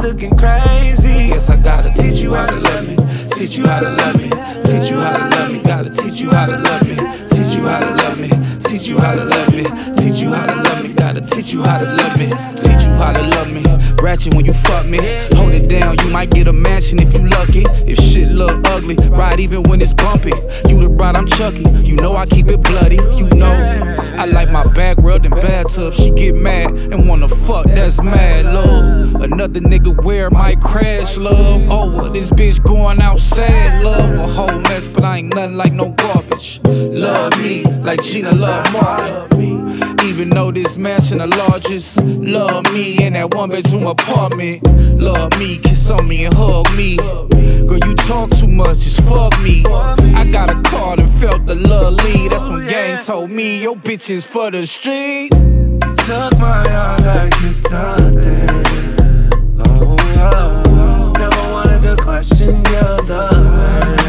looking crazy. Guess I gotta teach you how to love me. Teach you how to love me. Teach you how to love me. Gotta teach you how to love me. Teach you how to love me. Teach you how to love me. Teach you how to love me. Gotta teach you how to love me. Teach you how to love me. Ratchet when you fuck me. Hold it down, you might get a mansion if you lucky. If shit look ugly, ride even when it's bumpy. You the bride, I'm Chucky. You know I keep it bloody. You know I like my back rubbed in bathtub. She get mad and wanna fuck, that's mad love. Another nigga where might crash, love. Over, this bitch going outside, love. A whole mess, but I ain't nothing like no garbage. Love me like Gina love Martin. Even though this mansion the largest, love me in that one bedroom apartment. Love me, kiss on me and hug me. Girl, you talk too much, just fuck me. I got a card and felt the love lead. That's when gang told me your bitch is for the streets. Took my heart like it's nothing. Oh, oh, oh. Never wanted to question your love.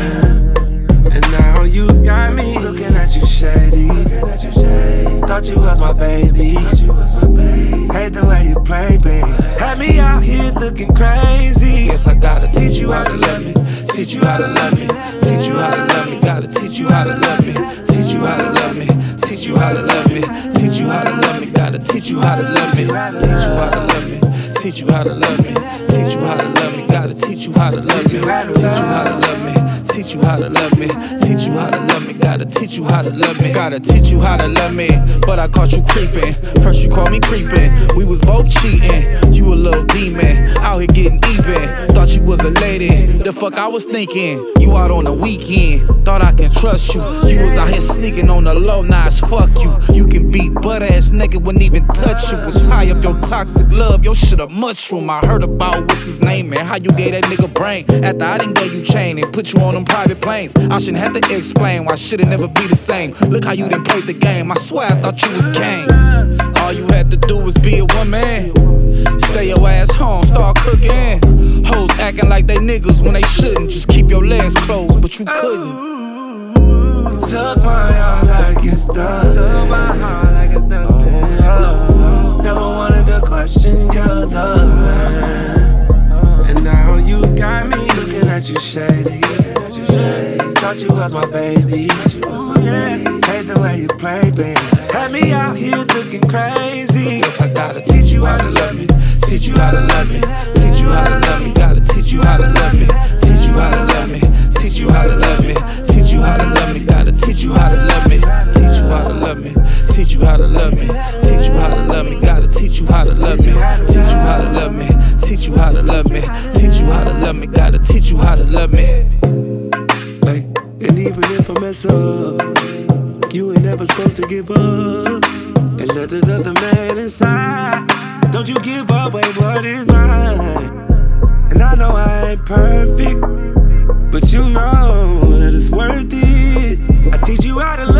And now you got me looking at you shady. Thought you was my baby. Hate the way you play, babe. Had me out here looking crazy. Guess I gotta teach you how to love me. Teach you how to love me. Teach you how to love me. Gotta teach you how to love me. Teach you how to love me. Teach you how to love me. Teach you how to love me. Gotta teach you how to love me. Teach you how to love me. Teach you how to love me. Teach you how to love me. Gotta teach you how to love me. Teach you how to love me. Teach you how to love me. Teach you how to love me. Gotta teach you how to love me. Gotta teach you how to love me. But I caught you creeping. First you called me creeping. We was both cheating. You a little demon. Out here getting even. Thought you was a lady. The fuck I was thinking. You out on the weekend. Thought I can trust you. You was out here sneaking on the low. Nah, it's fuck you. You can be butt ass nigga. Wouldn't even touch you. Was high off your toxic love. Your shit a mushroom. I heard about what's his name and how you gave that nigga brain. After I done gave you chain and put you on them private planes. I shouldn't have to explain why shit'll never be the same. Look how you done played the game. I swear I thought you was game. All you had to do was be a woman. Stay your ass home, start cooking. Hoes acting like they niggas when they shouldn't. Just keep your legs closed, but you couldn't. Took my heart like it's nothing. Took my heart like it's nothing. Oh, never wanted to question your love. And now you got me looking at you shady. Thought you was my baby. Hate the way you play, baby. Had me out here looking crazy. Guess I gotta teach you how to love me. Teach you how to love me. Teach you how to love me. Gotta teach you how to love me. Teach you how to love me. Teach you how to love me. Teach you how to love me. Gotta teach you how to love me. Teach you how to love me. Teach you how to love me. Teach you how to love me. Gotta teach you how to love me. Teach you how to love me. Teach you how to love me. Teach you how to love me. Gotta teach you how to love me. Hey, and even if I mess up, you ain't never supposed to give up and let another man inside. Don't you give up, wait, what is mine? And I know I ain't perfect, but you know that it's worth it. I teach you how to love.